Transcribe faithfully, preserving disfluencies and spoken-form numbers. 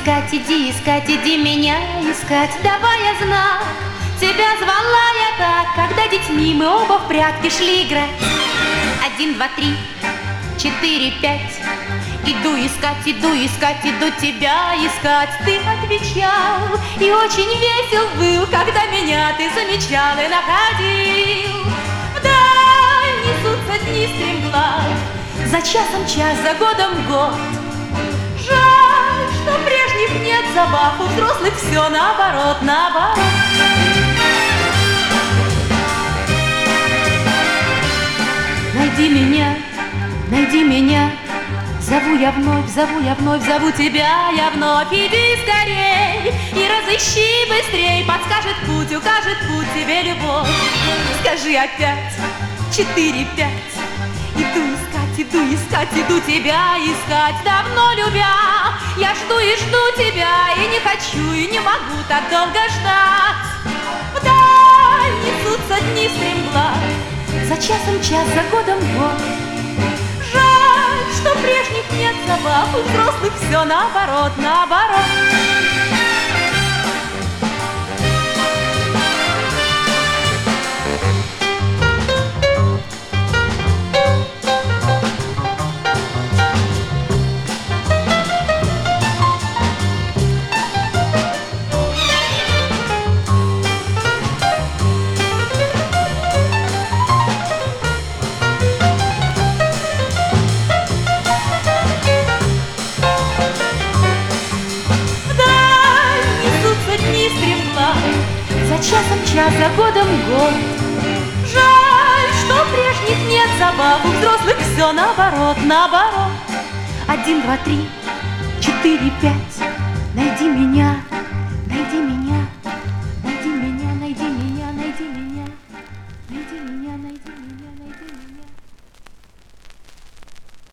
искать, иди искать, иди меня искать. Давай я знак, тебя звала я так, когда детьми мы оба в прятки шли играть. Один, два, три, четыре, пять. Иду искать, иду искать, иду тебя искать. Ты отвечал, и очень весел был, когда меня ты замечал и находил. Вдаль несутся дни стремглав, за часом час, за годом год. Жаль, что прежних нет забав, у взрослых все наоборот, наоборот. Найди меня, найди меня, зову я вновь, зову я вновь, зову тебя я вновь. Иди скорей и разыщи быстрей, подскажет путь, укажет путь тебе любовь. Скажи опять, четыре, пять. Иду искать, иду искать, иду тебя искать. Давно любя, я жду и жду тебя, и не хочу, и не могу так долго ждать. Вдаль несутся дни стремглав, за часом час, за годом год. Жаль, что прежних нет забав, у взрослых все наоборот, наоборот. За часом час, за годом год. Жаль, что прежних нет забав, у взрослых все наоборот, наоборот. Один, два, три, четыре, пять.